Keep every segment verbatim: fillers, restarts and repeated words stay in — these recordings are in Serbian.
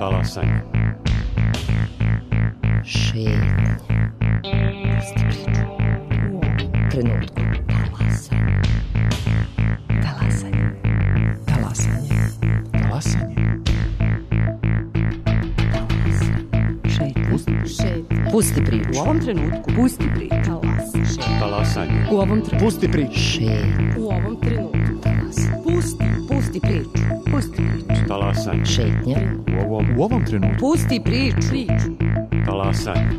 Talasanje. Šetnje. Pusti priču. U ovom trenutku. Talasanje. Talasanje. Talasanje. Talasanje. Šetnje. Pusti priču. U ovom trenutku. Pusti priču. Talasanje. Talasanje. U ovom trenutku. Pusti priču. Šetnje. U ovom trenutku. Talasanje. Pusti. Pusti priču. Pusti priču. Talasanje. Šetnje. U ovom, U ovom trenutku. Pusti priču. Priču. talasanje.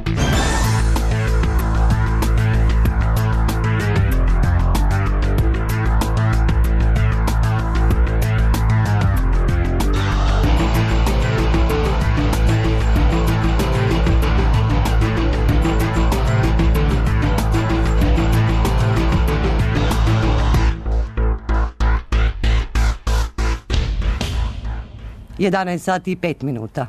jedanaest sati i pet minuta.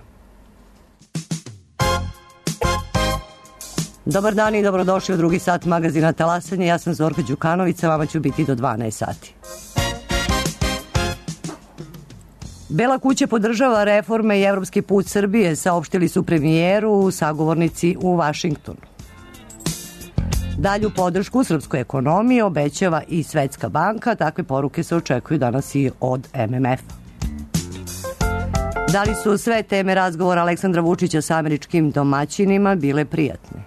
Dobar dan i dobrodošli u drugi sat magazina Talasanje. Ja sam Zorka Đukanović, sa vama ću biti do dvanaest sati. Bela kuća podržava reforme i evropski put Srbije, saopštili su premijeru sagovornici u Vašingtonu. Dalju podršku srpskoj ekonomiji obećava i Svetska banka, takve poruke se očekuju danas i od M M F-a. Da li su sve teme razgovora Aleksandra Vučića sa američkim domaćinima bile prijatne?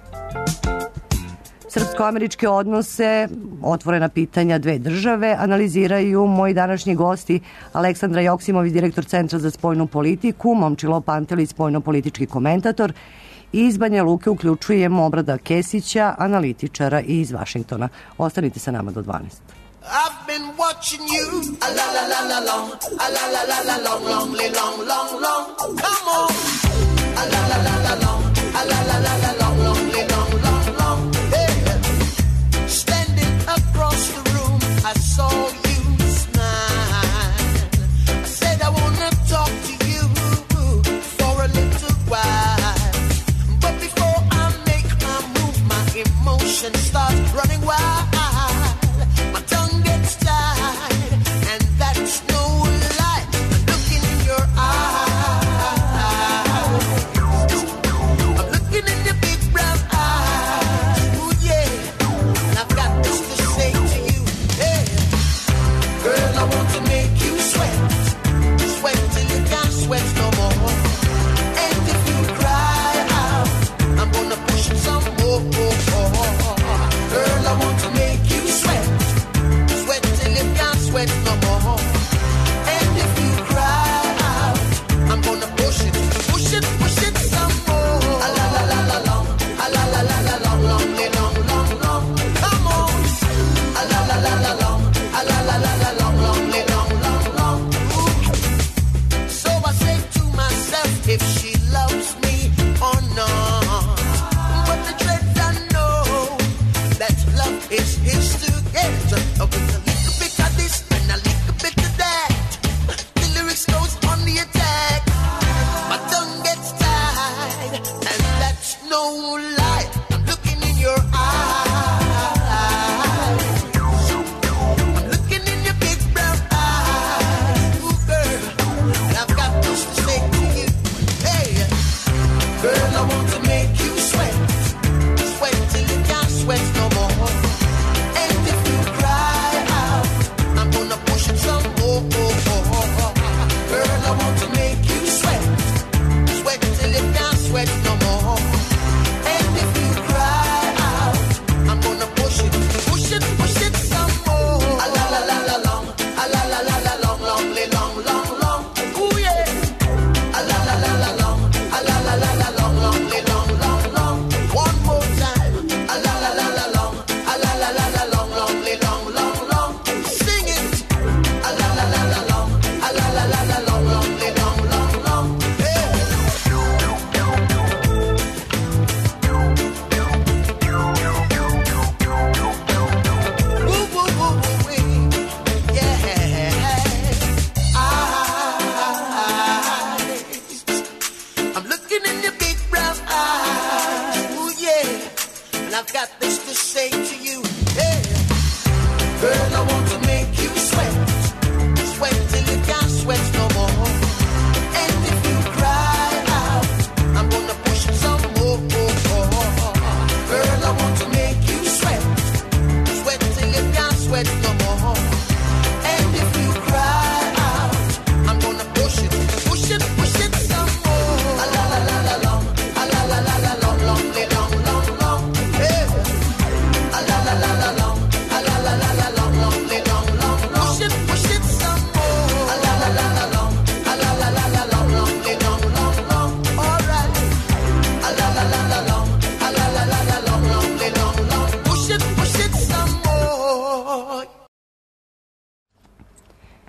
Srpsko-američke odnose, otvorena pitanja dve države, analiziraju moji današnji gosti Aleksandra Joksimović, direktor Centra za spoljnu politiku, Momčilo Pantelić, spoljno-politički komentator, i iz Banja Luke uključujemo Obrada Kesića, analitičara iz Vašingtona. Ostanite sa nama do dvanaest. I've been watching you, a la la la la long, a la la la la long, long, long, long, long. Come on, a la la la la long, a la la la la long, long, long, long, long. Hey, standing across the room, I saw you smile. I said I wanna talk to you for a little while, but before I make my move, my emotions start running wild. It's his to get. Just a little bit of this and a little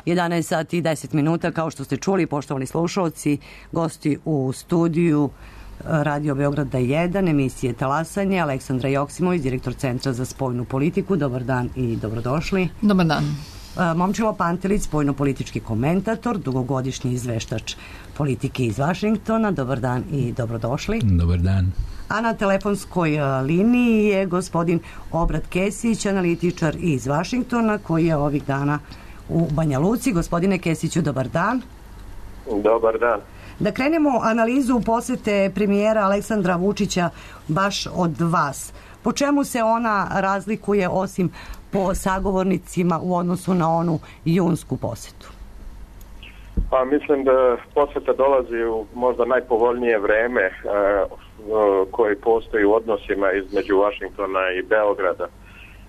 jedanaest sati i deset minuta, kao što ste čuli, poštovani slušalci, gosti u studiju Radio Beograda jedan, emisije Talasanje, Aleksandra Joksimović, direktor Centra za spoljnu politiku. Dobar dan i dobrodošli. Dobar dan. Momčilo Pantelić, spoljno-politički komentator, dugogodišnji izveštač politike iz Vašingtona. Dobar dan i dobrodošli. Dobar dan. A na telefonskoj liniji je gospodin Obrat Kesić, analitičar iz Vašingtona, koji je ovih dana u Banja Luci. Gospodine Kesiću, dobar dan. Dobar dan. Da krenemo analizu posete premijera Aleksandra Vučića baš od vas. Po čemu se ona razlikuje osim po sagovornicima u odnosu na onu junsku posetu? Pa mislim da poseta dolazi u možda najpovoljnije vreme e, koje postoji u odnosima između Vašingtona i Beograda. E,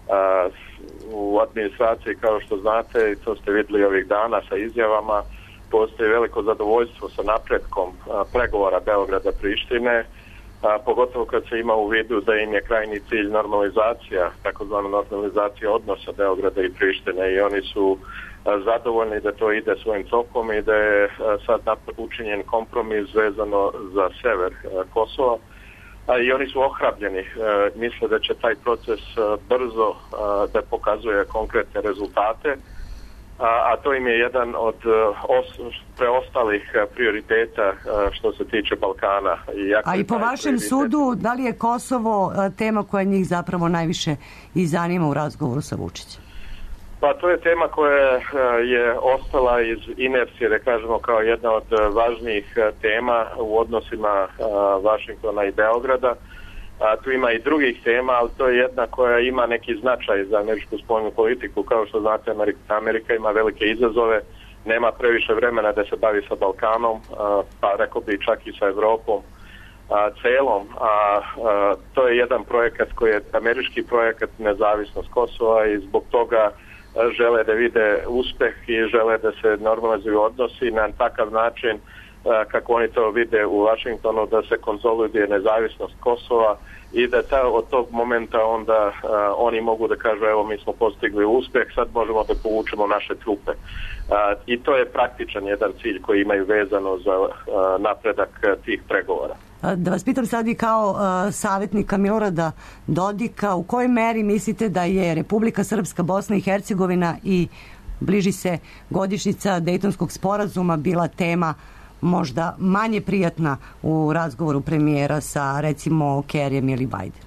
u administraciji, kao što znate, i to ste vidjeli ovih dana sa izjavama, postoji veliko zadovoljstvo sa napretkom a, pregovora Beograda-Prištine, a, pogotovo kad se ima u vidu da im je krajni cilj normalizacija, takozvana normalizacija odnosa Beograda i Prištine, i oni su a, zadovoljni da to ide svojim tokom i da je a, sad učinjen kompromis vezano za sever a, Kosova, a, i oni su ohrabljeni, a, misle da će taj proces a, brzo a, da pokazuje konkretne rezultate. A, a to im je jedan od os, preostalih prioriteta što se tiče Balkana. Iako a i po vašem sudu, da li je Kosovo tema koja njih zapravo najviše i zanima u razgovoru sa Vučićem? Pa to je tema koja je ostala iz inercije, da kažemo, kao jedna od važnijih tema u odnosima Vašingtona i Beograda. A, tu ima i drugih tema, ali to je jedna koja ima neki značaj za američku spoljnu politiku. Kao što znate, Amerika, Amerika ima velike izazove, nema previše vremena da se bavi sa Balkanom, a, pa rekao bi čak i sa Evropom a, celom. A, a, to je jedan projekat koji je američki projekat, nezavisnost Kosova, i zbog toga a, žele da vide uspeh i žele da se normalizuju odnosi na takav način kako oni to vide u Vašingtonu, da se konsoliduje nezavisnost Kosova i da ta, od tog momenta onda uh, oni mogu da kažu evo mi smo postigli uspeh, sad možemo da povučemo naše trupe. Uh, I to je praktičan jedan cilj koji imaju vezano za uh, napredak uh, tih pregovora. Da vas pitam sad i kao uh, savjetnika Milorada Dodika, u kojoj meri mislite da je Republika Srpska, Bosna i Hercegovina i bliži se godišnjica Dejtonskog sporazuma bila tema možda manje prijatna u razgovoru premijera sa, recimo, Kerrijem ili Biden?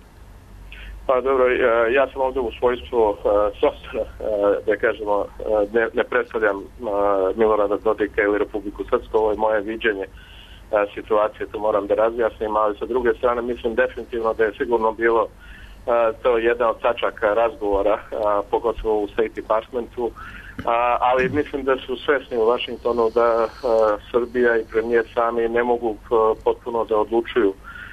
Pa dobro, ja sam ovdje u svojstvu uh, sostra, uh, da kažemo, uh, ne, ne predstavljam uh, Milorada Dodika ili Republiku Srpsku, ovo je moje viđenje uh, situacije, to moram da razjasnim, ali sa druge strane mislim definitivno da je sigurno bilo uh, to jedan od tačaka razgovora, uh, pogotovo u State Departmentu, A, ali mislim da su svesni u Vašingtonu da a, Srbija i premijer sami ne mogu a, potpuno da odlučuju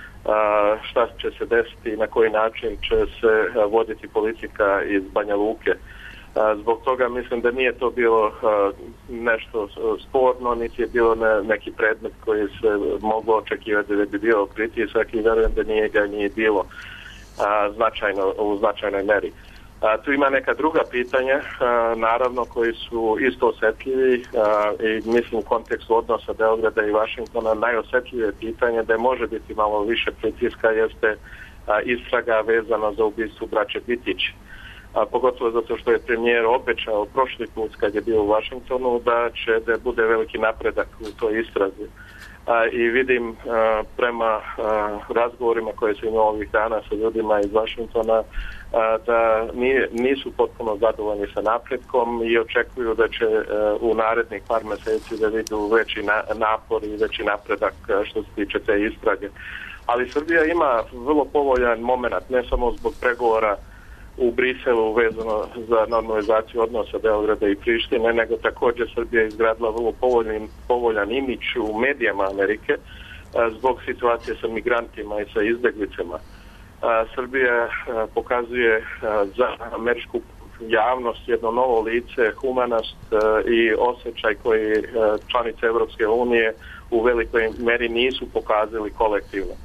a, šta će se desiti i na koji način će se a, voditi politika iz Banja Luke. A, zbog toga mislim da nije to bilo a, nešto sporno, niti je bilo ne, neki predmet koji se moglo očekivati da bi bio pritisak, i verujem da nije ga nije bilo a, značajno, u značajnoj meri. A, tu ima neka druga pitanja, a, naravno, koji su isto osjetljivi, a, i mislim u kontekstu odnosa Beograda i Vašingtona najosjetljivije pitanje da može biti malo više pritiska jeste a, istraga vezana za ubistvo braće Bitić. A, pogotovo zato što je premijer obećao prošli put kad je bio u Vašingtonu da će da bude veliki napredak u toj istrazi. A, i vidim a, prema a, razgovorima koje su imao ovih dana sa ljudima iz Vašingtona a, da nije, nisu potpuno zadovoljni sa napretkom i očekuju da će a, u narednih par mjeseci da vidu veći na, napor i veći napredak a, što se tiče te istrage. Ali Srbija ima vrlo povoljan moment, ne samo zbog pregovora u Briselu vezano za normalizaciju odnosa Beograda i Prištine, nego također Srbija je izgradila vrlo povoljan, povoljan imidž u medijama Amerike a, zbog situacije sa migrantima i sa izbjeglicama. A, Srbija a, pokazuje a, za američku javnost jedno novo lice, humanost a, i osjećaj koji a, članice Evropske unije u velikoj meri nisu pokazali kolektivno.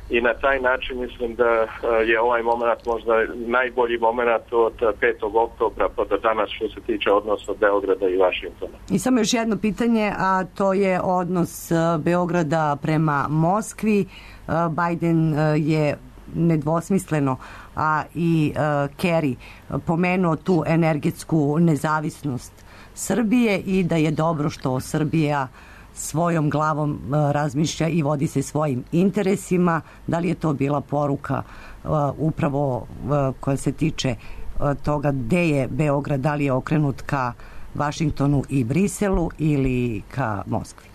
i na taj način mislim da je ovaj moment možda najbolji moment od petog oktobra pa do danas što se tiče odnosa Beograda i Vašingtona. I samo još jedno pitanje, a to je odnos Beograda prema Moskvi. Biden je nedvosmisleno, a i Kerry pomenuo tu energetsku nezavisnost Srbije i da je dobro što Srbija svojom glavom razmišlja i vodi se svojim interesima. Da li je to bila poruka upravo koja se tiče toga gde je Beograd, da li je okrenut ka Vašingtonu i Briselu ili ka Moskvi?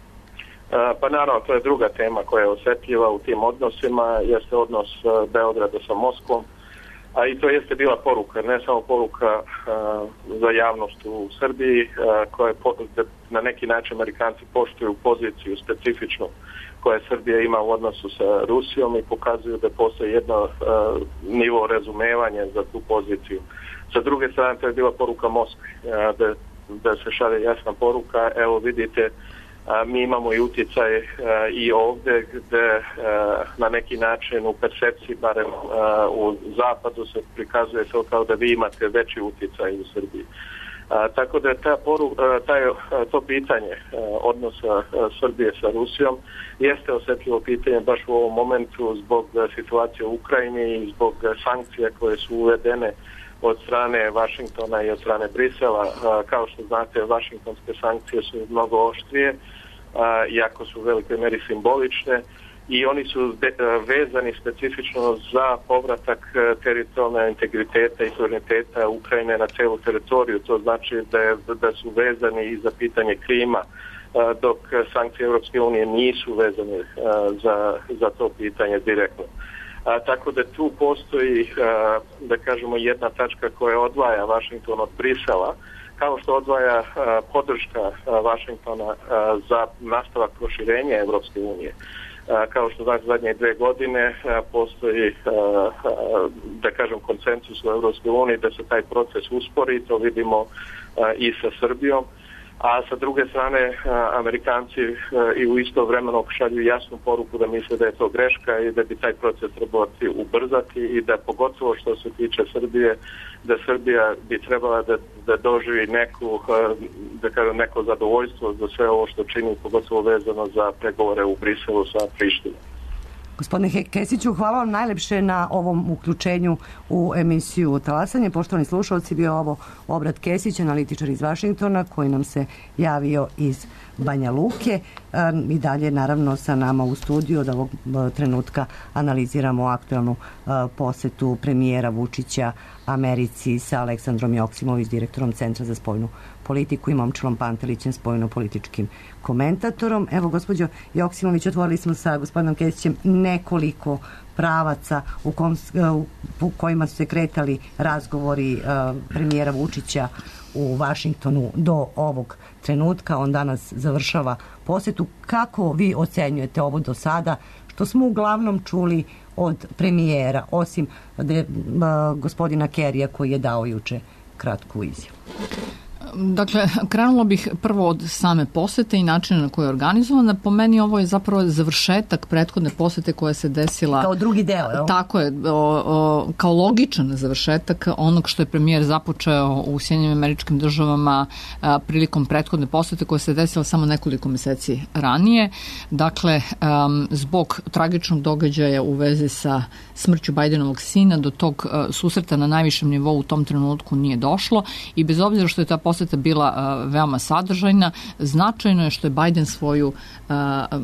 Pa naravno, to je druga tema koja je osjetljiva u tim odnosima, jeste odnos Beograda sa Moskvom, a i to jeste bila poruka, ne samo poruka a, za javnost u Srbiji, a, koja po, na neki način Amerikanci poštuju poziciju specifičnu koja Srbija ima u odnosu sa Rusijom i pokazuju da postoji jedno a, nivo razumevanja za tu poziciju. Sa druge strane, to je bila poruka Moskvi, a, da, da se šalje jasna poruka, evo vidite, a, mi imamo i utjecaj a, i ovdje gde a, na neki način u percepciji, barem a, u zapadu se prikazuje to kao da vi imate veći utjecaj u Srbiji. A, tako da ta poru, a, taj, a, to pitanje a, odnosa a, Srbije sa Rusijom jeste osjetljivo pitanje baš u ovom momentu zbog a, situacije u Ukrajini i zbog a, sankcija koje su uvedene od strane Vašingtona i od strane Brisela. A, kao što znate, vašingtonske sankcije su mnogo oštrije, a, iako su u velikoj meri simbolične, i oni su de, vezani specifično za povratak teritorijalnog integriteta i suvereniteta Ukrajine na celu teritoriju. To znači da, je, da su vezani i za pitanje Krima, a, dok sankcije Europske unije nisu vezane a, za, za to pitanje direktno. A, tako da tu postoji, a, da kažemo, jedna tačka koja odvaja Vašington od Brisela, kao što odvaja a, podrška a, Vašingtona a, za nastavak proširenja Europske unije. A, kao što znači zadnje dve godine a, postoji, a, a, da kažem, konsensus u Europskoj uniji da se taj proces uspori, to vidimo a, i sa Srbijom. A sa druge strane, Amerikanci i u isto vremeno šalju jasnu poruku da misle da je to greška i da bi taj proces trebalo ubrzati i da pogotovo što se tiče Srbije, da Srbija bi trebala da, da doživi neku, da kažem, neko zadovoljstvo za sve ovo što čini, pogotovo vezano za pregovore u Briselu sa Prištinom. Gospodine Kesiću, hvala vam najlepše na ovom uključenju u emisiju Talasanje. Poštovani slušalci, bio ovo Obrad Kesić, analitičar iz Vašingtona, koji nam se javio iz Banja Luke. I dalje, naravno, sa nama u studiju od ovog trenutka analiziramo aktualnu posetu premijera Vučića Americi sa Aleksandrom Joksimović, direktorom Centra za spoljnu politiku, i Momčilom Pantelićem, spoljno-političkim komentatorom. Evo, gospođo Joksimović, otvorili smo sa gospodinom Kesićem nekoliko pravaca u, kom, u kojima su se kretali razgovori uh, premijera Vučića u Vašingtonu do ovog trenutka. On danas završava posetu. Kako vi ocenjujete ovo do sada, što smo uglavnom čuli od premijera, osim de, uh, gospodina Kerrya koji je dao juče kratku izjavu? Dakle, krenulo bih prvo od same posete i načina na koji je organizovana. Po meni ovo je zapravo završetak prethodne posete koja se desila... Kao drugi deo, je li? Tako je, o, o, kao logičan završetak onog što je premijer započeo u Sjedinjenim Američkim Državama a, prilikom prethodne posete koja se desila samo nekoliko meseci ranije. Dakle, um, zbog tragičnog događaja u vezi sa smrću Bajdenovog sina do tog a, susreta na najvišem nivou u tom trenutku nije došlo, i bez obzira što je ta poseta bila uh, veoma sadržajna, značajno je što je Biden svoju, uh,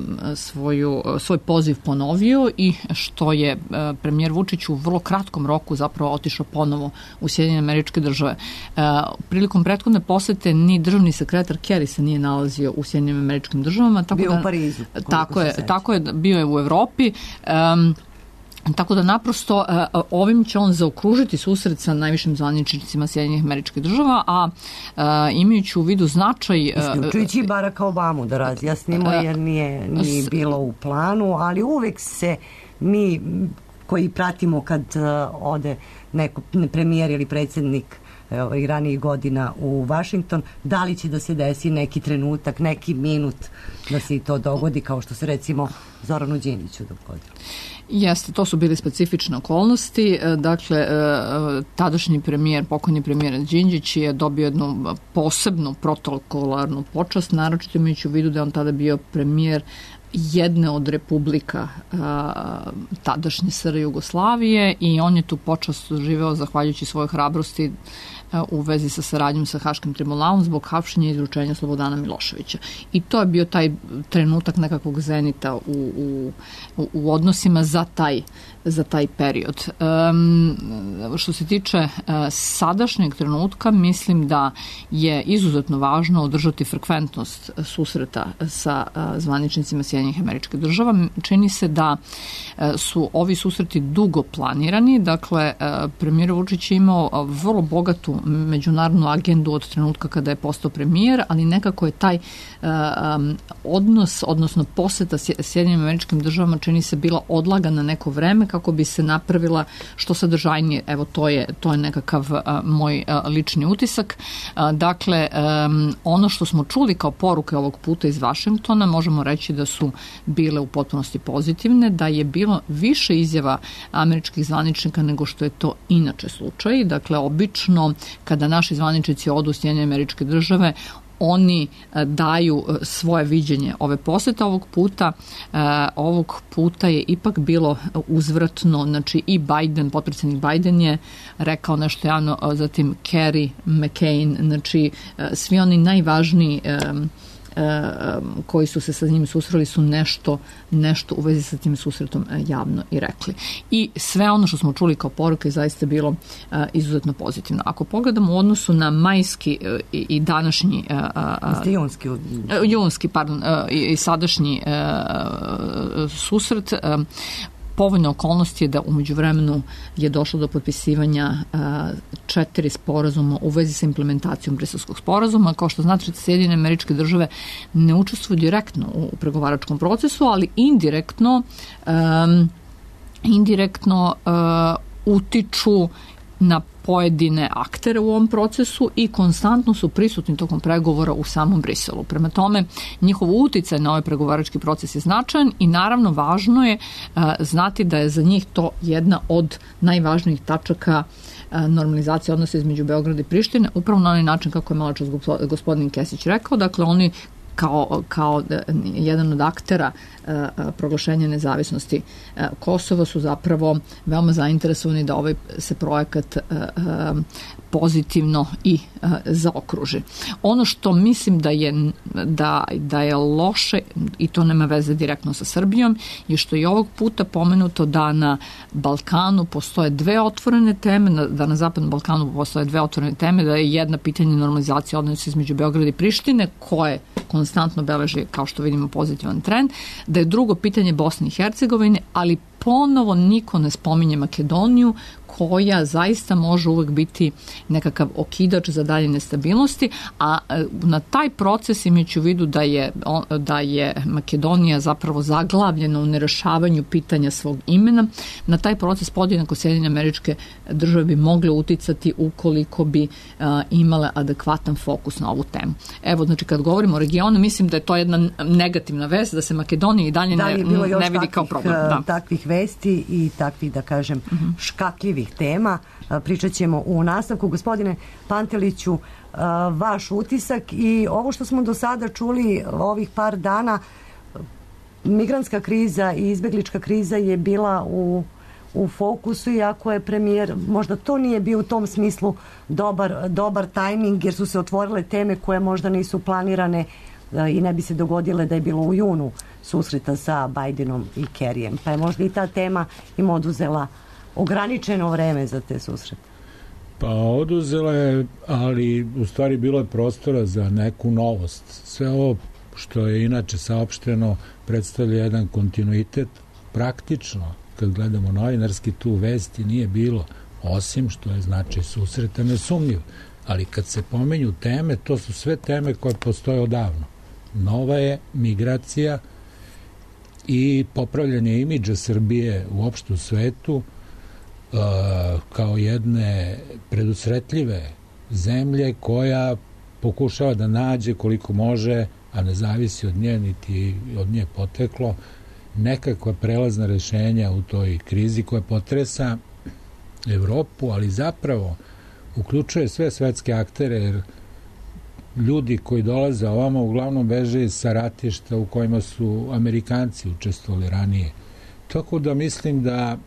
svoju, svoj poziv ponovio i što je uh, premijer Vučić u vrlo kratkom roku zapravo otišao ponovo u Sjedinjene Američke Države. Uh, prilikom prethodne posete ni državni sekretar Kerry se nije nalazio u Sjedinjenim Američkim Državama. Tako bio da, u Parizu. Tako je, tako je, bio je u Evropi. Um, Tako da naprosto ovim će on zaokružiti susret sa najvišim zvaničnicima Sjedinjenih Američkih Država, a imajući u vidu značaj... Isključujući Baracka Obamu, da razjasnimo, jer nije, nije bilo u planu, ali uvek se mi koji pratimo kad ode neko premijer ili predsjednik evo, i ranijih godina u Vašington. Da li će da se desi neki trenutak, neki minut da se i to dogodi, kao što se recimo Zoranu Đinđiću dogodilo? Jeste, to su bile specifične okolnosti. Dakle, tadašnji premijer, pokojni premijer Đinđić je dobio jednu posebnu protokolarnu počast, naročito imajući u vidu da je on tada bio premijer jedne od republika a, tadašnje S R Jugoslavije i on je tu počast doživeo zahvaljujući svojoj hrabrosti a, u vezi sa saradnjom sa Haškim tribunalom zbog hapšenja i izručenja Slobodana Miloševića. I to je bio taj trenutak nekakvog zenita u, u, u odnosima za taj, za taj period. Um, što se tiče uh, sadašnjeg trenutka, mislim da je izuzetno važno održati frekventnost susreta sa uh, zvaničnicima Sjedinjenih Američkih Država. Čini se da uh, su ovi susreti dugo planirani. Dakle, uh, premijer Vučić je imao uh, vrlo bogatu međunarodnu agendu od trenutka kada je postao premijer, ali nekako je taj uh, um, odnos, odnosno poseta Sjedinjenim Američkim Državama čini se bila odlagana neko vreme kako bi se napravila što sadržajnije. Evo, to je, to je nekakav a, moj a, lični utisak. A, dakle, a, ono što smo čuli kao poruke ovog puta iz Vašingtona, možemo reći da su bile u potpunosti pozitivne, da je bilo više izjava američkih zvaničnika nego što je to inače slučaj. Dakle, obično kada naši zvaničnici odu u Sjedinjene Američke Države, oni daju svoje viđenje ove posete. Ovog puta ovog puta je ipak bilo uzvratno, znači i Biden, potpredsjednik Biden je rekao nešto javno, zatim Kerry, McCain, znači svi oni najvažniji koji su se sa njim susreli su nešto, nešto u vezi sa tim susretom javno i rekli. I sve ono što smo čuli kao poruke zaista je bilo izuzetno pozitivno. Ako pogledamo u odnosu na majski i, i današnji junski, junski pardon, i sadašnji susret, povoljna okolnost je da umeđu vremenu je došlo do potpisivanja a, četiri sporazuma u vezi sa implementacijom Briselskog sporazuma. Kao što znate, Sjedinjene Američke Države ne učestvuju direktno u pregovaračkom procesu, ali indirektno um, indirektno uh, utiču na pojedine aktere u ovom procesu i konstantno su prisutni tokom pregovora u samom Briselu. Prema tome, njihov uticaj na ovaj pregovarački proces je značajan i naravno važno je uh, znati da je za njih to jedna od najvažnijih tačaka uh, normalizacije odnosa između Beograda i Prištine, upravo na onaj način kako je malo čas gospodin Kesić rekao. Dakle, oni kao, kao jedan od aktera uh, proglašenja nezavisnosti uh, Kosova su zapravo veoma zainteresovani da ovaj se projekat uh, uh, pozitivno i uh, zaokruži. Ono što mislim da je, da, da je loše, i to nema veze direktno sa Srbijom, je što je ovog puta pomenuto da na Balkanu postoje dve otvorene teme, da na Zapadnom Balkanu postoje dve otvorene teme, da je jedna pitanje normalizacije odnosa između Beograda i Prištine, koje konstantno beleži, kao što vidimo, pozitivan trend, da je drugo pitanje Bosne i Hercegovine, ali ponovo niko ne spominje Makedoniju, koja zaista može uvek biti nekakav okidač za dalje nestabilnosti, a na taj proces, imajući u vidu da je, da je Makedonija zapravo zaglavljena u nerešavanju pitanja svog imena, na taj proces podjednako Sjedinjene Američke Države bi mogle uticati ukoliko bi a, imale adekvatan fokus na ovu temu. Evo, znači, kad govorimo o regionu, mislim da je to jedna negativna vest, da se Makedonija i dalje da ne, ne vidi takvih, kao problem. Da. Takvih vesti i takvih, da kažem, uh-huh. škakljivih tema. Pričat ćemo u nastavku. Gospodine Panteliću, vaš utisak i ovo što smo do sada čuli ovih par dana, migrantska kriza i izbeglička kriza je bila u, u fokusu, iako je premijer, možda to nije bio u tom smislu dobar, dobar tajming, jer su se otvorile teme koje možda nisu planirane i ne bi se dogodile da je bilo u junu susreta sa Bidenom i Kerryjem. Pa je možda i ta tema im oduzela ograničeno vreme za te susrete. Pa oduzela je, ali u stvari bilo je prostora za neku novost. Sve ovo što je inače saopšteno predstavlja jedan kontinuitet. Praktično, kad gledamo novinarski, tu vesti nije bilo, osim što je značaj susreta nesumnjiv. Ali kad se pomenju teme, to su sve teme koje postoje odavno. Nova je migracija i popravljanje imidža Srbije uopšte u svetu, Uh, kao jedne predusretljive zemlje koja pokušava da nađe koliko može, a ne zavisi od nje, niti od nje poteklo, nekakva prelazna rešenja u toj krizi koja potresa Evropu, ali zapravo uključuje sve svetske aktere, jer ljudi koji dolaze ovamo uglavnom beže iz sa ratišta u kojima su Amerikanci učestvovali ranije. Tako da mislim da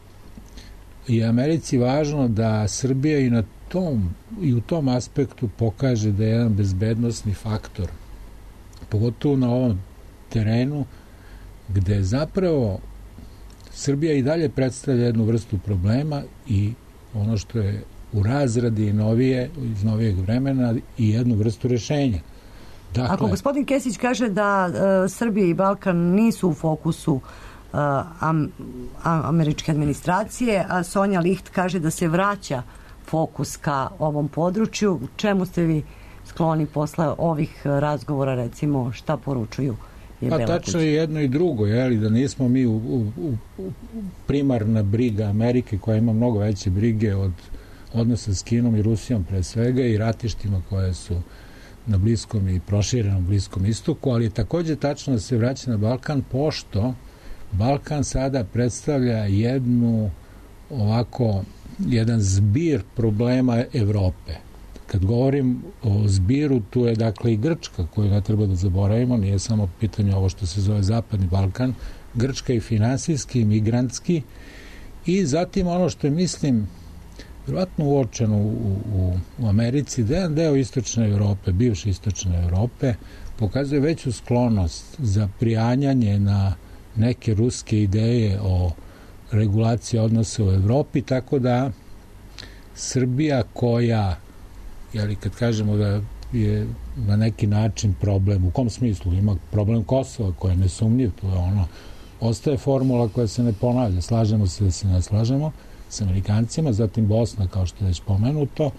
je Americi važno da Srbija i na tom i u tom aspektu pokaže da je jedan bezbednosni faktor, pogotovo na ovom terenu gde zapravo Srbija i dalje predstavlja jednu vrstu problema i ono što je u razradi novije, iz novijeg vremena i jednu vrstu rešenja. Dakle, ako gospodin Kesić kaže da uh, Srbija i Balkan nisu u fokusu uh, am, am, američke administracije, a Sonja Licht kaže da se vraća fokus ka ovom području, čemu ste vi skloni posle ovih razgovora, recimo, šta poručuju? Je pa tačno je jedno i drugo, jeli, da nismo mi u, u, u primarna briga Amerike koja ima mnogo veće brige od odnosa s Kinom i Rusijom pre svega i ratištima koje su na Bliskom i proširenom Bliskom istoku, ali je takođe tačno da se vraća na Balkan, pošto Balkan sada predstavlja jednu ovako, jedan zbir problema Evrope. Kad govorim o zbiru, tu je dakle i Grčka, koju ne treba da zaboravimo, nije samo pitanje ovo što se zove Zapadni Balkan, Grčka i finansijski, i migrantski, i zatim ono što je, mislim, vjerojatno uočeno u, u, u Americi, da jedan deo istočne Evrope, bivše istočne Evrope, pokazuje veću sklonost za prijanjanje na neke ruske ideje o regulaciji odnosa u Evropi, tako da Srbija koja, jeli kad kažemo da je na neki način problem, u kom smislu? Ima problem Kosova koji je nesumnjiv, to je ono, ostaje formula koja se ne ponavlja, slažemo se da se ne slažemo s Amerikancima, zatim Bosna, kao što je već pomenuto,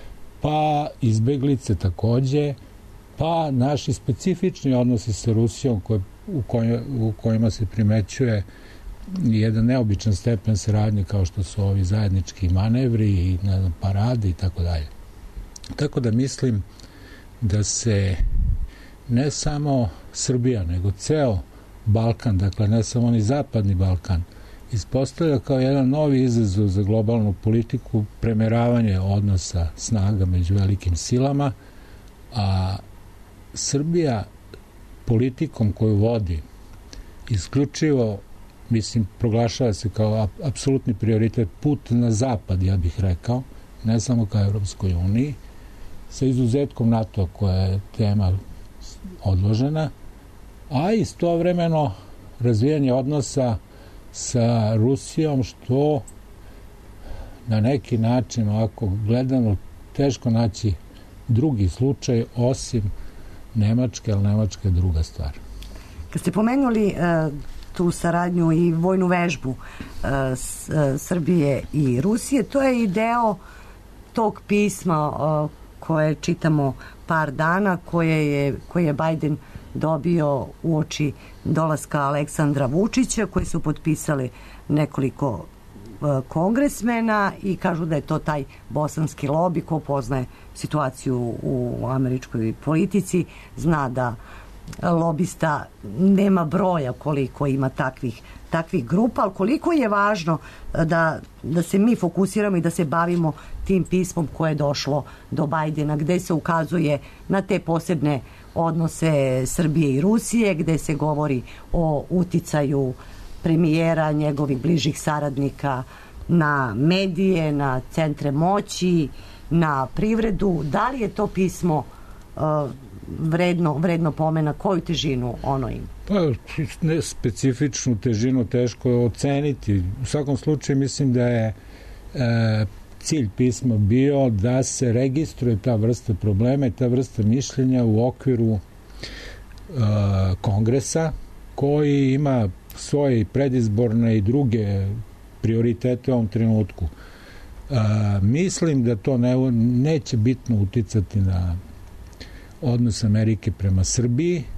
pa izbeglice takođe, pa naši specifični odnosi sa Rusijom koje, u, koj, u kojima se primećuje jedan neobičan stepen saradnje kao što su ovi zajednički manevri i ne znam, parade i tako dalje. Tako da mislim da se ne samo Srbija, nego ceo Balkan, dakle ne samo ni Zapadni Balkan, ispostavlja kao jedan novi izazov za globalnu politiku, premeravanje odnosa snaga među velikim silama, a Srbija politikom koju vodi isključivo, mislim, proglašava se kao apsolutni prioritet put na zapad, ja bih rekao, ne samo ka Evropskoj uniji, sa izuzetkom NATO koja je tema odložena, a istovremeno razvijanje odnosa sa Rusijom, što na neki način, ovako gledano, teško naći drugi slučaj osim Nemačke, ali Nemačka je druga stvar. Kad ste pomenuli uh, tu saradnju i vojnu vežbu uh, s, uh, Srbije i Rusije, to je i deo tog pisma uh, koje čitamo par dana, koje je, koje je Biden dobio uoči dolaska Aleksandra Vučića, koji su potpisali nekoliko kongresmena i kažu da je to taj bosanski lobi ko poznaje situaciju u američkoj politici, zna da lobista nema broja koliko ima takvih, takvih grupa, ali koliko je važno da, da se mi fokusiramo i da se bavimo tim pismom koje je došlo do Bajdena, gde se ukazuje na te posebne odnose Srbije i Rusije, gde se govori o uticaju premijera, njegovih bližih saradnika na medije, na centre moći, na privredu. Da li je to pismo uh, vredno, vredno pomena? Koju težinu ono ima? Pa, ne, specifičnu težinu teško je oceniti. U svakom slučaju mislim da je e, cilj pisma bio da se registruje ta vrsta problema i ta vrsta mišljenja u okviru e, kongresa, koji ima svoje predizborne i druge prioritete u ovom trenutku. E, mislim da to ne, neće bitno uticati na odnos Amerike prema Srbiji. E,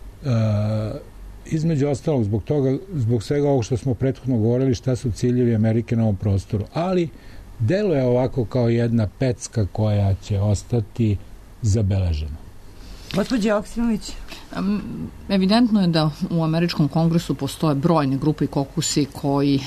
između ostalog zbog toga, zbog svega ovog što smo prethodno govorili, šta su ciljevi Amerike na ovom prostoru. Ali deluje ovako kao jedna pecka koja će ostati zabeležena. Gospođa Joksimović? Evidentno je da u američkom kongresu postoje brojne grupe i kokusi koji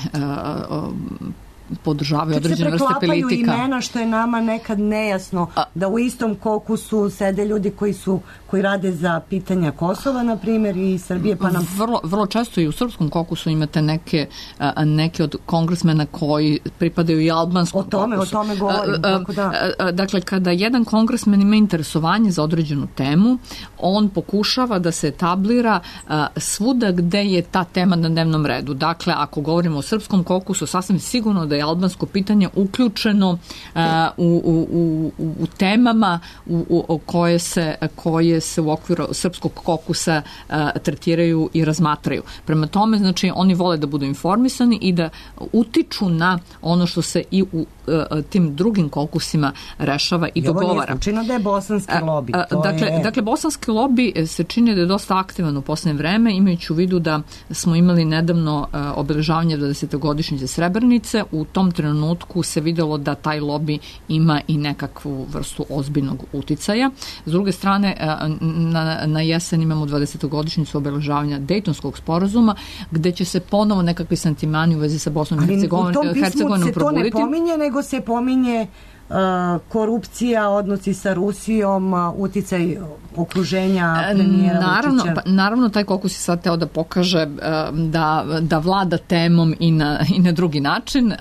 podržavaju određene vrste politika. Kad se preklapaju imena, što je nama nekad nejasno, da u istom kokusu sede ljudi koji su koji rade za pitanja Kosova, na primjer, i Srbije, pa nam... Vrlo, vrlo često i u srpskom kokusu imate neke, neke od kongresmena koji pripadaju i albanskom o tome, kokusu. O tome govorim, tako da... Dakle, kada jedan kongresmen ima interesovanje za određenu temu, on pokušava da se etablira svuda gde je ta tema na dnevnom redu. Dakle, ako govorimo o srpskom kokusu, sasvim sigurno da je albansko pitanje uključeno u, u, u, u temama u, u, koje se, koje se u okviru srpskog kokusa a, tretiraju i razmatraju. Prema tome, znači, oni vole da budu informisani i da utiču na ono što se i u a, tim drugim kokusima rešava i, I dogovara. Ovo nije slučajno da je bosanski lobi. To dakle, je... dakle, bosanski lobi se čini da je dosta aktivan u poslednje vreme, imajući u vidu da smo imali nedavno a, obeležavanje dvadesetogodišnjice Srebrenice. U tom trenutku se videlo da taj lobi ima i nekakvu vrstu ozbiljnog uticaja. S druge strane, na, na jesen imamo dvadesetogodišnjicu obeležavanja Dejtonskog sporazuma, gde će se ponovo nekakvi sentimani u vezi sa Bosnom i Hercegovinom probuditi. Ali u tom pismu se to ne pominje, nego se pominje uh, korupcija, odnosi sa Rusijom, uh, uticaj okruženja premijera naravno, Vučića. Pa, naravno, taj kokus je sad teo da pokaže uh, da, da vlada temom i na, i na drugi način. Uh,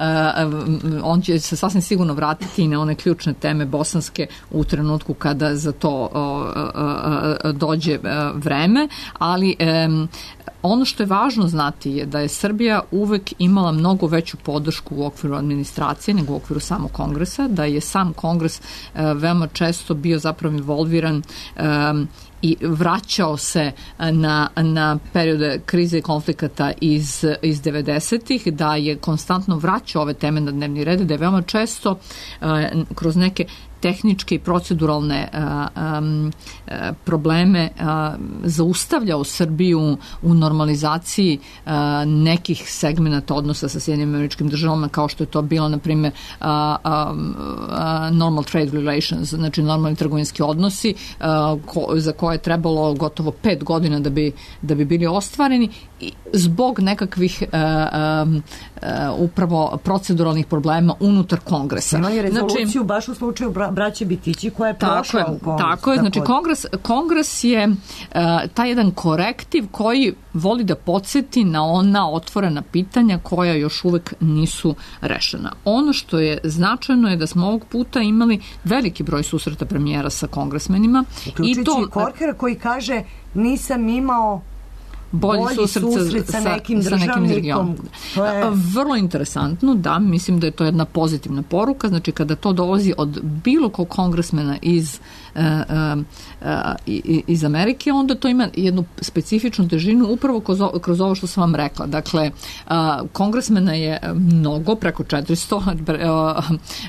on će se sasvim sigurno vratiti i na one ključne teme bosanske u trenutku kada za to uh, uh, dođe uh, vreme, ali um, ono što je važno znati je da je Srbija uvek imala mnogo veću podršku u okviru administracije nego u okviru samog kongresa, da je sam kongres uh, veoma često bio zapravo involviran um, i vraćao se na, na periode krize i konflikata iz, iz devedesetih, da je konstantno vraćao ove teme na dnevni red, da je veoma često uh, kroz neke tehničke i proceduralne uh, um, uh, probleme uh, zaustavljao Srbiju u normalizaciji uh, nekih segmenata odnosa sa Sjedinjenim Američkim Državama, kao što je to bilo, na primjer, uh, um, uh, normal trade relations, znači normalni trgovinski odnosi, uh, ko, za koje je trebalo gotovo pet godina da bi, da bi bili ostvareni, i zbog nekakvih uh, um, uh, upravo proceduralnih problema unutar kongresa. Imali rezoluciju znači, baš u slučaju braće Bitići koja je prošla tako u kongres. Tako je, znači kongres, kongres je uh, taj jedan korektiv koji voli da podsjeti na ona otvorena pitanja koja još uvek nisu rešena. Ono što je značajno je da smo ovog puta imali veliki broj susreta premijera sa kongresmenima. Uključujući i to, Korkera koji kaže nisam imao bolji, bolji susret, susret sa, sa nekim državnikom. To je... Vrlo interesantno, da, mislim da je to jedna pozitivna poruka, znači kada to dolazi od bilo kog kongresmena iz, uh, uh, iz Amerike, onda to ima jednu specifičnu težinu upravo kroz, kroz ovo što sam vam rekla. Dakle, uh, kongresmena je mnogo, preko četiristo, uh, uh,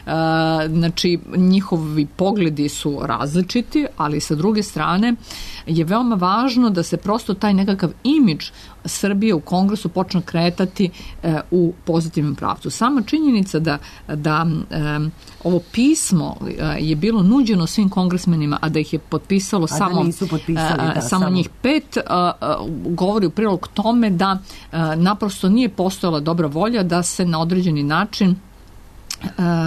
znači njihovi pogledi su različiti, ali sa druge strane je veoma važno da se prosto taj nekakav imidž Srbije u kongresu počne kretati e, u pozitivnom pravcu. Sama činjenica da, da e, ovo pismo e, je bilo nuđeno svim kongresmenima, a da ih je potpisalo a samo, e, da, samo njih pet, e, govori u prilog tome da e, naprosto nije postojala dobra volja da se na određeni način e,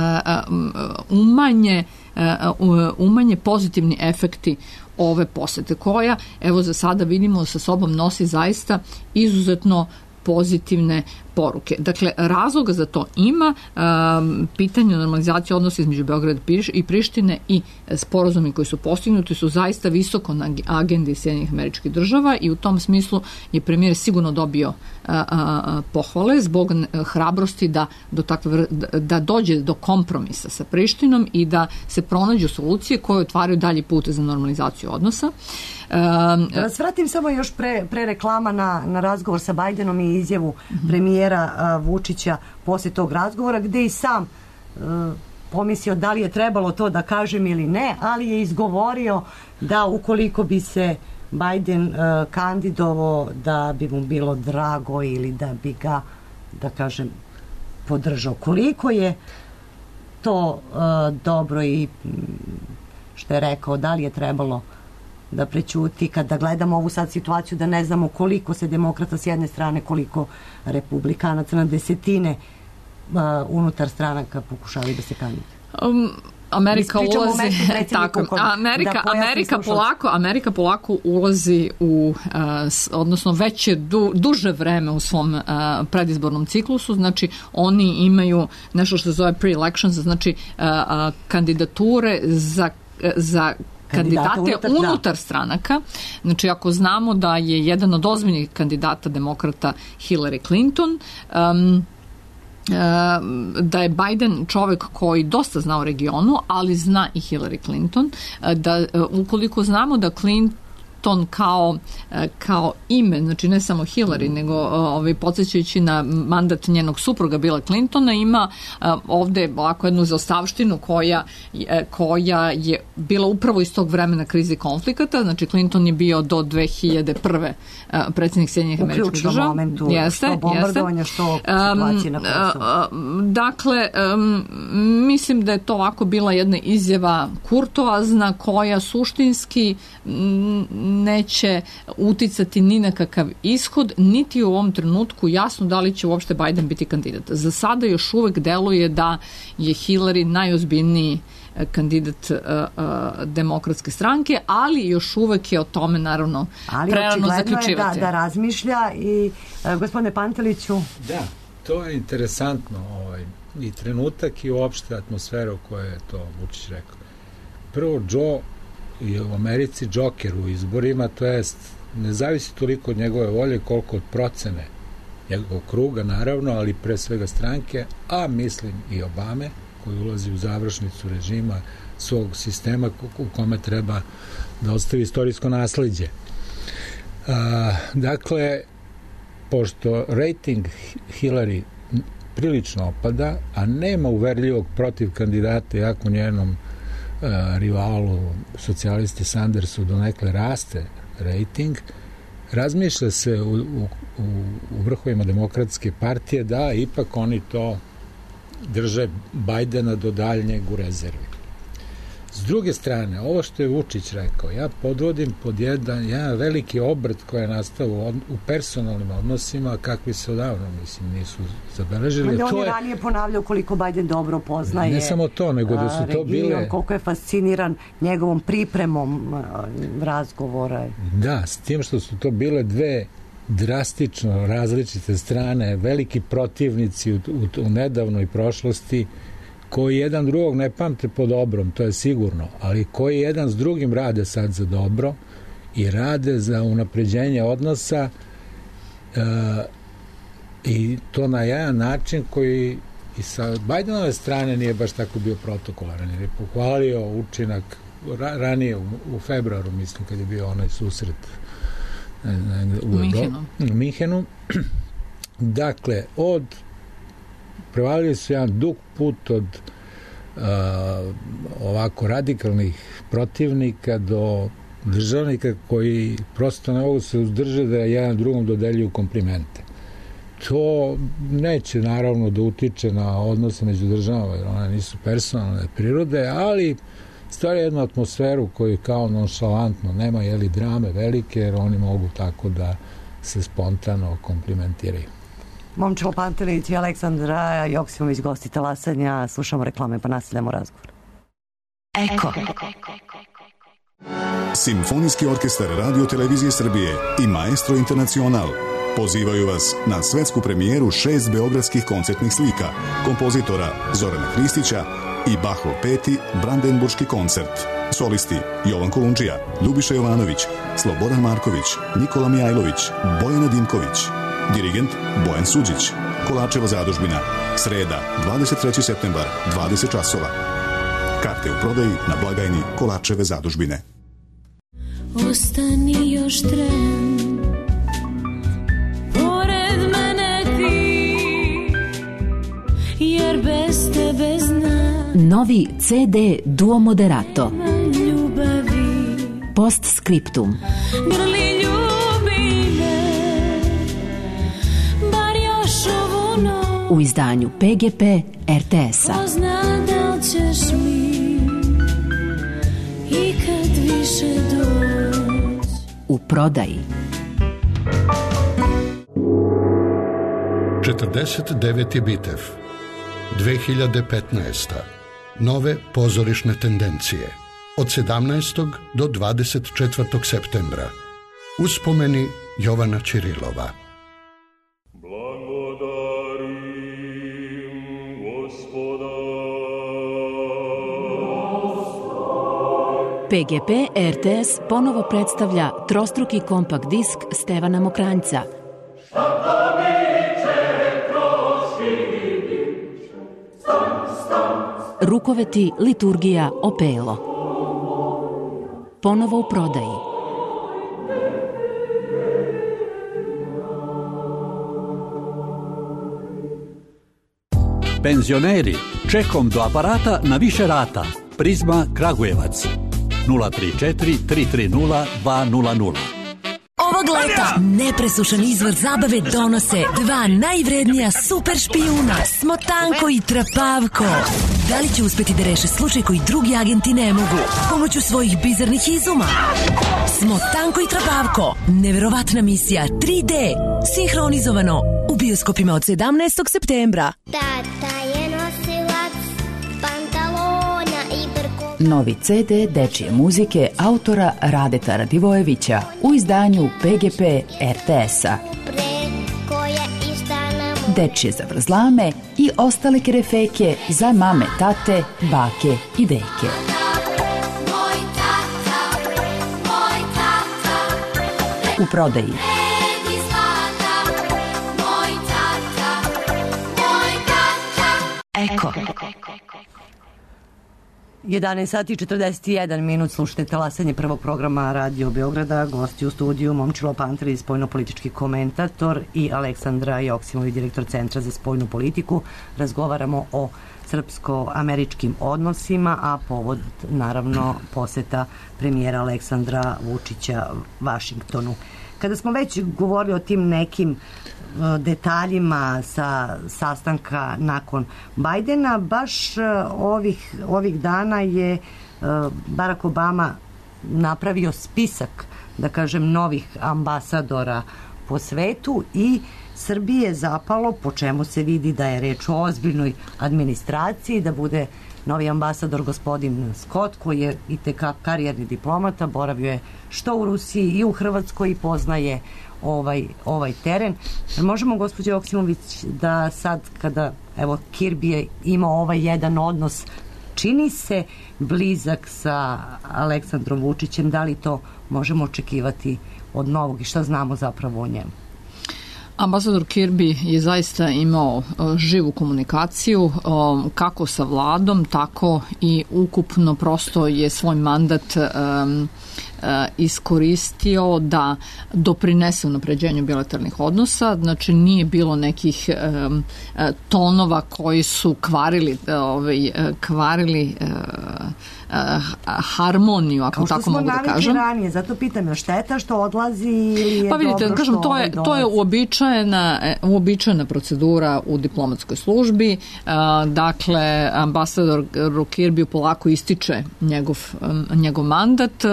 umanje, e, umanje pozitivni efekti ove posete, koja, evo za sada vidimo, sa sobom nosi zaista izuzetno pozitivne poruke. Dakle, razloga za to ima, um, pitanje normalizacije odnosa između Beograda i Prištine i sporazumi koji su postignuti su zaista visoko na agendi Sjedinjenih Američkih Država i u tom smislu je premijer sigurno dobio uh, uh, pohvale zbog hrabrosti da, do takve, da, da dođe do kompromisa sa Prištinom i da se pronađu solucije koje otvaraju dalji put za normalizaciju odnosa. Um, da vas vratim samo još pre, pre reklama na, na razgovor sa Bajdenom i izjavu uh-huh. premijera uh, Vučića posle tog razgovora, gde i sam uh, pomislio da li je trebalo to da kažem ili ne, ali je izgovorio da ukoliko bi se Bajden uh, kandidovao, da bi mu bilo drago ili da bi ga, da kažem, podržao. Koliko je to uh, dobro i što je rekao, da li je trebalo da prećuti kada gledamo ovu sad situaciju da ne znamo koliko se demokrata s jedne strane, koliko republikanaca, na desetine uh, unutar stranaka pokušali da se kandiduju. Um, Amerika ulazi tako Amerika da Amerika polako Amerika polako ulazi u uh, odnosno već je du, duže vreme u svom uh, predizbornom ciklusu, znači oni imaju nešto što se zove pre-elections, znači uh, uh, kandidature za za kandidate unutar, unutar stranaka. Znači, ako znamo da je jedan od ozbiljnih kandidata demokrata Hillary Clinton, um, da je Biden čovek koji dosta zna o regionu, ali zna i Hillary Clinton, da ukoliko znamo da Clinton kao, kao ime, znači ne samo Hillary, nego ovaj, podsjećajući na mandat njenog supruga Billa Clintona, ima ovde ovako jednu zaostavštinu koja, koja je bila upravo iz tog vremena krize konflikata. Znači Clinton je bio do dve hiljade prve predsjednik Sjedinjenih Američkih Država. U ključnom momentu, jeste, što bombardovanja, jeste. Što situacije na Kosovu. Dakle, um, mislim da je to ovako bila jedna izjava kurtoazna koja suštinski m, neće uticati ni na kakav ishod, niti u ovom trenutku jasno da li će uopšte Biden biti kandidat. Za sada još uvek deluje da je Hillary najozbiljniji kandidat uh, uh, demokratske stranke, ali još uvek je o tome naravno ali prerano zaključivati. Ali očigledno je da, da razmišlja i uh, gospodine Panteliću. Da, to je interesantno ovaj, i trenutak i uopšte atmosfera u kojoj je to Vučić rekao. Prvo, Joe je u Americi džoker u izborima, to jest ne zavisi toliko od njegove volje koliko od procene njegovog kruga, naravno, ali pre svega stranke, a mislim i Obame, koji ulazi u završnicu režima svog sistema u kome treba da ostavi istorijsko nasleđe. A, dakle, pošto rating Hillary prilično opada, a nema uverljivog protiv kandidata, jako njenom a, rivalu socijalisti Sandersu donekle raste rating, razmišlja se u, u, u vrhovima demokratske partije da ipak oni to drže Bajdena do daljnjeg u rezervi. S druge strane, ovo što je Vučić rekao, ja podvodim pod jedan, jedan veliki obrt koji je nastao u, u personalnim odnosima, kakvi se odavno, mislim, nisu zabeležili. Ali on to je je ranije ponavljao koliko Bajden dobro poznaje. Ne samo to, nego da su to region, bile... koliko je fasciniran njegovom pripremom razgovora. Da, s tim što su to bile dve drastično različite strane, veliki protivnici u, u, u nedavnoj prošlosti, koji jedan drugog ne pamte po dobrom, to je sigurno, ali koji jedan s drugim rade sad za dobro i rade za unapređenje odnosa e, i to na jedan način koji i sa Bajdenove strane nije baš tako bio protokolaran, jer je pohvalio učinak ra, ranije u, u februaru, mislim, kad je bio onaj susret u Minhenu. U Minhenu. Dakle, od prevalili su jedan dug put od uh, ovako radikalnih protivnika do državnika koji prosto ne mogu se uzdržati da jedan drugom dodeljuju komplimente. To neće naravno da utiče na odnose među državama, jer one nisu personalne prirode, ali stvari jednu atmosferu koju kao nonšalantno nema jeli drame velike, jer oni mogu tako da se spontano komplimentiraju. Momčilo Pantelić i Aleksandra Joksimović, gosti Talasanja. Slušamo reklame pa nastavljamo razgovor. Eko. Simfonijski orkestar Radio Televizije Srbije i Maestro Internacional pozivaju vas na svetsku premijeru šest beogradskih koncertnih slika kompozitora Zorana Hristića i Bachov peti Brandenburški koncert. Solisti Jovan Kolundžija, Ljubiša Jovanović, Slobodan Marković, Nikola Mijajlović, Bojana Dimković. Dirigent Bojan Suđić. Kolačeva zadužbina. Sreda, dvadeset treći septembar, dvadeset časova. Karte u prodaji na blagajni Kolačeve zadužbine. Ostani još tren, pored mene ti, jer bez tebe znam. Novi ce de Duo Moderato. Ljubavi. Postscriptum. Grli ljubi me, bar još ovu noć. u izdanju P G P R T S-a. Ko zna da li ćeš mi ikad više doći. U prodaji. četrdeset deveti Bitev, dve hiljade petnaesta. Nove pozorišne tendencije. Od sedamnaestog do dvadeset četvrtog septembra. Uspomeni Jovana Ćirilova. P G P R T S ponovo predstavlja trostruki kompakt disk Stevana Mokranjca. Rukoveti, liturgija, opelo. Ponovo u prodaji. Penzioneri, čekom do aparata na više rata. Prizma Kragujevac. nula tri četiri tri tri nula dva nula nula. Ovog leta nepresušan izvor zabave donose dva najvrednija super špijuna, Smotanko i Trapavko. Da li će uspeti da reše slučaj koji drugi agenti ne mogu? Pomoću svojih bizarnih izuma. Smotanko i Trapavko. Neverovatna misija tri D. Sinhronizovano u bioskopima od sedamnaestog septembra. Tata je nosilac pantalona i brko. Novi C D dečije muzike autora Radeta Radivojevića u izdanju P G P R T S-a. Dečije zavrzlame i ostale kerefeke za mame, tate, bake i deke. U prodaji. Eko. jedanaest sati i četrdeset jedan minut, slušate talasanje prvog programa Radio Beograda. Gosti u studiju Momčilo Pantelić, spoljnopolitički komentator, i Aleksandra Joksimović, direktor Centra za spoljnu politiku. Razgovaramo o srpsko-američkim odnosima, a povod naravno poseta premijera Aleksandra Vučića Vašingtonu. Kada smo već govorili o tim nekim detaljima sa sastanka nakon Bajdena, baš ovih, ovih dana je Barack Obama napravio spisak, da kažem, novih ambasadora po svetu i Srbiji je zapalo, po čemu se vidi da je reč o ozbiljnoj administraciji, da bude novi ambasador gospodin Scott, koji je i tekak karijerni diplomata, boravio je što u Rusiji i u Hrvatskoj i poznaje ovaj, ovaj teren. Možemo, gospođo Joksimović, da sad kada evo Kirby je imao ovaj jedan odnos, čini se blizak sa Aleksandrom Vučićem, da li to možemo očekivati od novog i šta znamo zapravo o njemu? Ambasador Kirby je zaista imao uh, živu komunikaciju um, kako sa vladom, tako i ukupno prosto je svoj mandat um, uh, iskoristio da doprinese unapređenju bilateralnih odnosa. Znači nije bilo nekih um, uh, tonova koji su kvarili, uh, ovaj, uh, kvarili uh, uh, harmoniju, ako kao tako mogu da kažem. Kao što smo navikli ranije, zato pitam, je šteta što odlazi ili je pa vidite, dobro kažem, što to je, to je uobičajena, uobičajena procedura u diplomatskoj službi. Uh, dakle, ambasador Kirby polako ističe njegov, um, njegov mandat,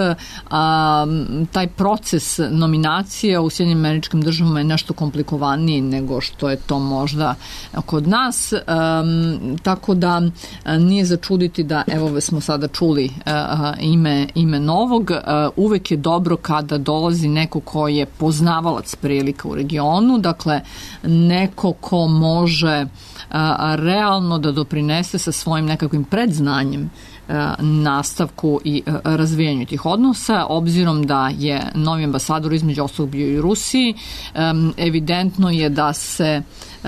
a um, taj proces nominacije u Sjedinjenim Američkim Državama je nešto komplikovaniji nego što je to možda kod nas, um, tako da uh, nije začuditi da evo smo sada čuli uh, ime, ime novog. Uh, uvek je dobro kada dolazi neko ko je poznavalac prilika u regionu, dakle neko ko može uh, realno da doprinese sa svojim nekakvim predznanjem uh, nastavku i uh, razvijanju tih odnosa, obzirom da je novi ambasador između ostalog bio i u Rusiji. Um, evidentno je da se uh,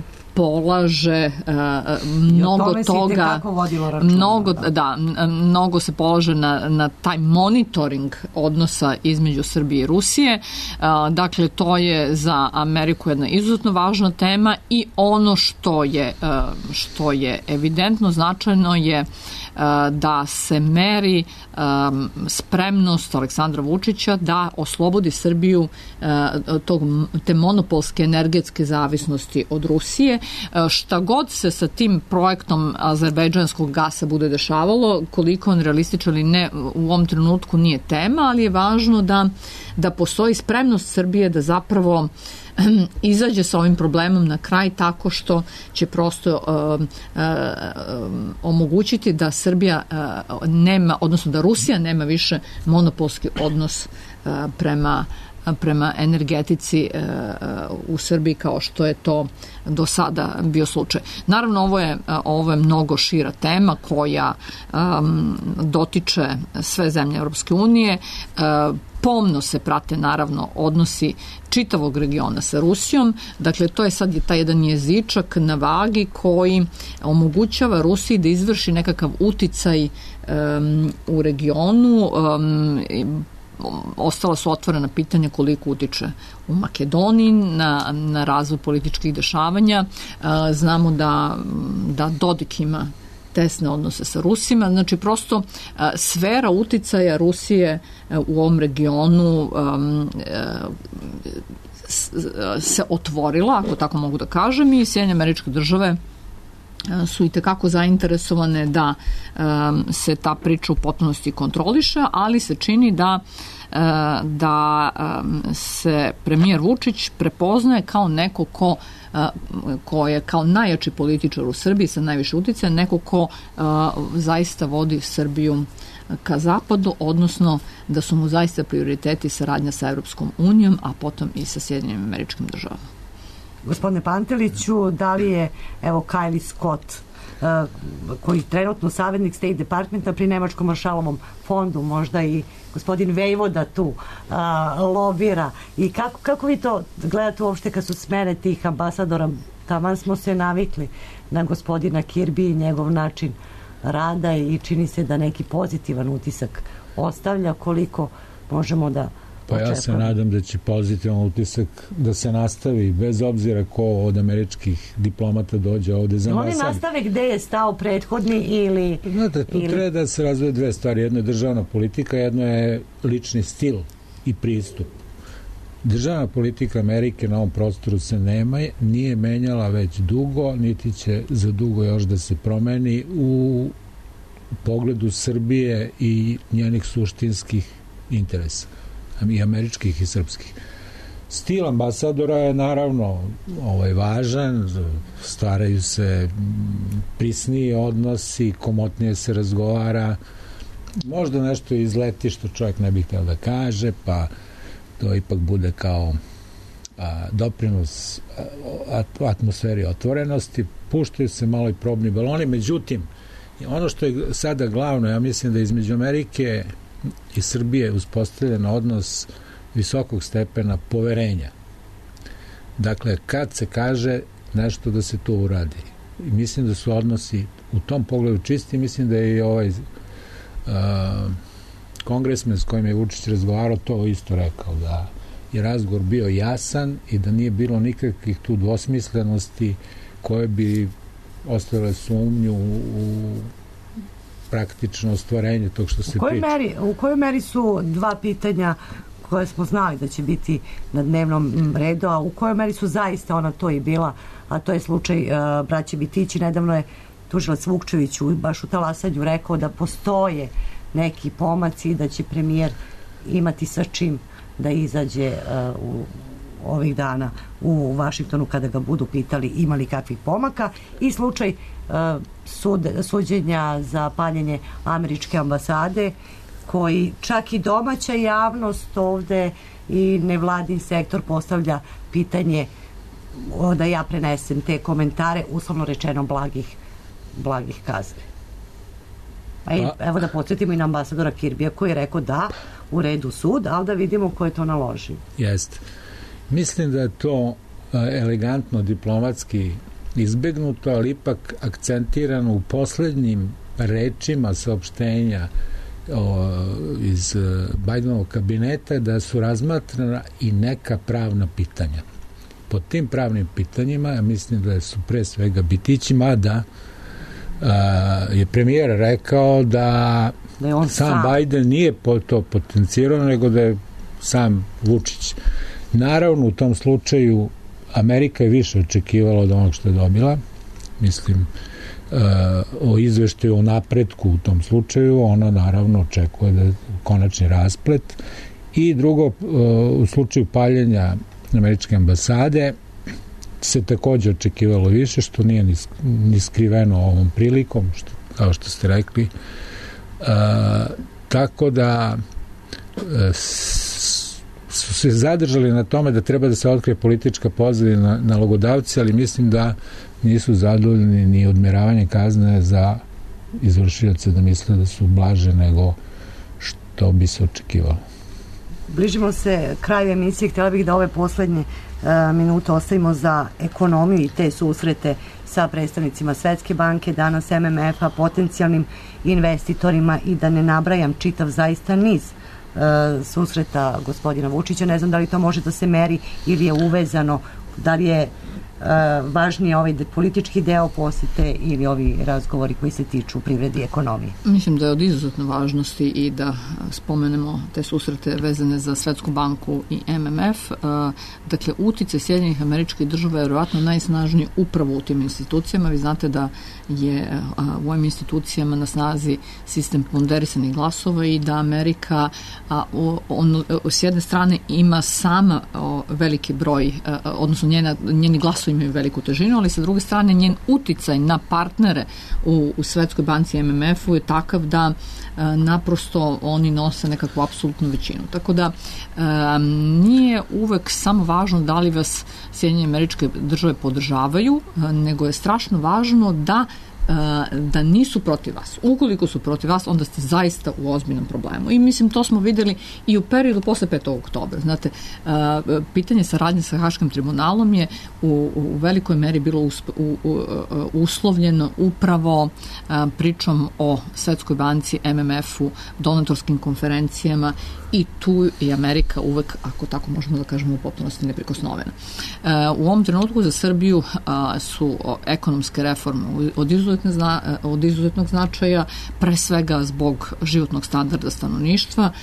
polaže uh, mnogo toga, mnogo, da, mnogo se polaže na, na taj monitoring odnosa između Srbije i Rusije. Uh, dakle, to je za Ameriku jedna izuzetno važna tema i ono što je, uh, što je evidentno značajno je da se meri spremnost Aleksandra Vučića da oslobodi Srbiju tog, te monopolske energetske zavisnosti od Rusije. Šta god se sa tim projektom azerbejdžanskog gasa bude dešavalo, koliko on realističan ili ne, u ovom trenutku nije tema, ali je važno da, da postoji spremnost Srbije da zapravo izađe sa ovim problemom na kraj tako što će prosto uh, uh, omogućiti da Srbija uh, nema, odnosno da Rusija nema više monopolski odnos uh, prema prema energetici e, u Srbiji kao što je to do sada bio slučaj. Naravno, ovo je, ovo je mnogo šira tema koja um, dotiče sve zemlje Europske unije. E, pomno se prate naravno odnosi čitavog regiona sa Rusijom. Dakle, to je sad taj jedan jezičak na vagi koji omogućava Rusiji da izvrši nekakav uticaj um, u regionu. Um, Ostala su otvorena pitanja koliko utiče u Makedoniji na, na razvoj političkih dešavanja. Znamo da, da Dodik ima tesne odnose sa Rusima. Znači, prosto sfera uticaja Rusije u ovom regionu se otvorila, ako tako mogu da kažem, i Sjedinjene Američke Države su i tekako zainteresovane da um, se ta priča u potpunosti kontroliše, ali se čini da, uh, da um, se premijer Vučić prepoznaje kao neko ko, uh, ko je kao najjači političar u Srbiji sa najviše uticaja, neko ko uh, zaista vodi Srbiju ka zapadu, odnosno da su mu zaista prioriteti saradnja sa Evropskom unijom, a potom i sa Sjedinjenim Američkim Državama. Gospodine Panteliću, da li je, evo, Kyle Scott, uh, koji je trenutno savjetnik State Departmenta pri Nemačkom maršalovom fondu, možda i gospodin Vejvoda tu uh, lobira, i kako, kako vi to gledate uopšte kad su smene tih ambasadora? Taman smo se navikli na gospodina Kirby i njegov način rada i čini se da neki pozitivan utisak ostavlja. Koliko možemo da Pa ja se nadam da će pozitivan utisak da se nastavi, bez obzira ko od američkih diplomata dođe ovde za nas. Oni nastave gde je stao prethodni ili... Znate, tu ili... treba da se razvoje dve stvari. Jedno je državna politika, jedno je lični stil i pristup. Državna politika Amerike na ovom prostoru se nema, nije menjala već dugo, niti će za dugo još da se promeni u pogledu Srbije i njenih suštinskih interesa, i američkih i srpskih. Stil ambasadora je naravno ovaj, važan, staraju se prisniji odnosi, komotnije se razgovara, možda nešto izleti što čovjek ne bi htio da kaže, pa to ipak bude kao a, doprinos a, atmosferi otvorenosti, puštaju se malo i probni baloni, međutim, ono što je sada glavno, ja mislim da između Amerike i Srbije uspostavljen odnos visokog stepena poverenja. Dakle, kad se kaže nešto da se to uradi. I mislim da su odnosi u tom pogledu čisti, mislim da je i ovaj uh, kongresmen s kojim je Vučić razgovarao to isto rekao, da je razgovor bio jasan i da nije bilo nikakvih tu dvosmislenosti koje bi ostavile sumnju u praktično ostvarenje tog što se priča. Meri, u kojoj meri su dva pitanja koje smo znali da će biti na dnevnom redu, a u kojoj meri su zaista ona to i bila, a to je slučaj uh, braće Bitići. Nedavno je tužilac Vukčević baš u talasanju rekao da postoje neki pomaci i da će premijer imati sa čim da izađe uh, u ovih dana u Vašingtonu kada ga budu pitali imali kakvih pomaka, i slučaj uh, sud, suđenja za paljenje američke ambasade, koji čak i domaća javnost ovde i nevladin sektor postavlja pitanje, da ja prenesem te komentare, uslovno rečeno blagih, blagih kazni. A i, evo da podsjetimo i na ambasadora Kirbija koji je rekao da u redu sud, ali da vidimo ko je to naložio. Jeste. Mislim da je to elegantno diplomatski izbegnuto, ali ipak akcentirano u poslednjim rečima saopštenja o, iz Bajdenovog kabineta, da su razmatrana i neka pravna pitanja. Pod tim pravnim pitanjima ja mislim da su pre svega Bitići, mada je premijer rekao da, da je on sam, sam Biden nije to potencirao, nego da je sam Vučić. Naravno, u tom slučaju Amerika je više očekivala od onog što je dobila. Mislim, o izveštaju o napretku u tom slučaju, ona naravno očekuje da je konačni rasplet. I drugo, u slučaju paljenja američke ambasade se takođe očekivalo više, što nije ni, ni skriveno ovom prilikom, što, kao što ste rekli. E, tako da e, su se zadržali na tome da treba da se otkrije politička pozadina nalogodavci, ali mislim da nisu zadovoljni ni odmeravanjem kazne za izvršioce, da misle da su blaže nego što bi se očekivalo. Bližimo se kraju emisije, htjela bih da ove poslednje e, minute ostavimo za ekonomiju i te susrete sa predstavnicima Svetske banke, danas M M F-a, potencijalnim investitorima i da ne nabrajam čitav zaista niz e, susreta gospodina Vučića. Ne znam da li to može da se meri ili je uvezano, da li je Uh, važnije ovaj de, politički deo posete ili ovi razgovori koji se tiču privrede i ekonomije? Mislim da je od izuzetne važnosti i da spomenemo te susrete vezane za Svetsku banku i M M F. Uh, dakle, uticaj Sjedinjenih Američkih Država je vjerovatno najsnažniji upravo u tim institucijama. Vi znate da je uh, u ovim institucijama na snazi sistem ponderisanih glasova i da Amerika uh, on, uh, s jedne strane ima sama uh, veliki broj, uh, odnosno njena, njeni glasovi imaju veliku težinu, ali sa druge strane njen uticaj na partnere u, u Svetskoj banci i M M F-u je takav da e, naprosto oni nose nekakvu apsolutnu većinu. Tako da e, nije uvek samo važno da li vas Sjedinjene Američke Države podržavaju, e, nego je strašno važno da da nisu protiv vas. Ukoliko su protiv vas, onda ste zaista u ozbiljnom problemu. I mislim, to smo videli i u periodu posle petog oktobra. Znate, pitanje saradnje sa Haškim tribunalom je u, u velikoj meri bilo usp, u, u, uslovljeno upravo pričom o Svetskoj banci, M M F-u, donatorskim konferencijama i tu je Amerika uvek, ako tako možemo da kažemo, u potpunosti neprikosnovena. U ovom trenutku za Srbiju su ekonomske reforme od izuzetne zna, od izuzetnog značaja, pre svega zbog životnog standarda stanovništva.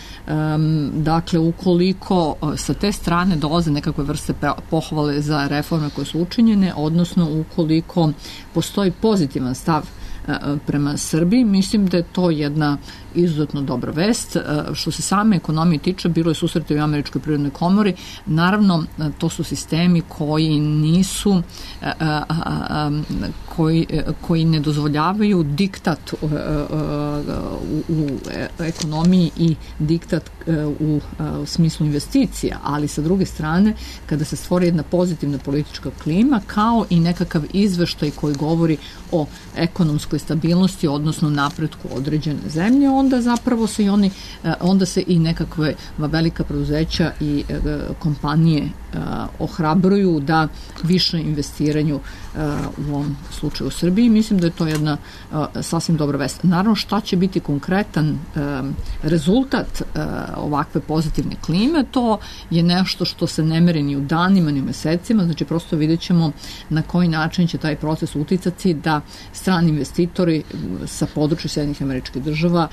Dakle, ukoliko sa te strane dolaze nekakve vrste pohvale za reforme koje su učinjene, odnosno ukoliko postoji pozitivan stav prema Srbiji, mislim da je to jedna izuzetno dobra vest. Što se same ekonomije tiče, bilo je susreta u Američkoj privrednoj komori. Naravno, to su sistemi koji nisu koji, koji ne dozvoljavaju diktat u, u ekonomiji i diktat u, u smislu investicija, ali sa druge strane, kada se stvori jedna pozitivna politička klima, kao i nekakav izveštaj koji govori o ekonomskoj stabilnosti, odnosno napretku određene zemlje, onda zapravo se i oni, onda se i nekakve velika preduzeća i kompanije ohrabruju da više investiraju u ovom slučaju u Srbiji. Mislim da je to jedna sasvim dobra vest. Naravno, šta će biti konkretan rezultat ovakve pozitivne klime, to je nešto što se ne meri ni u danima, ni u mesecima, znači prosto vidjet ćemo na koji način će taj proces uticati da strani investitori sa područja Sjedinjenih Američkih Država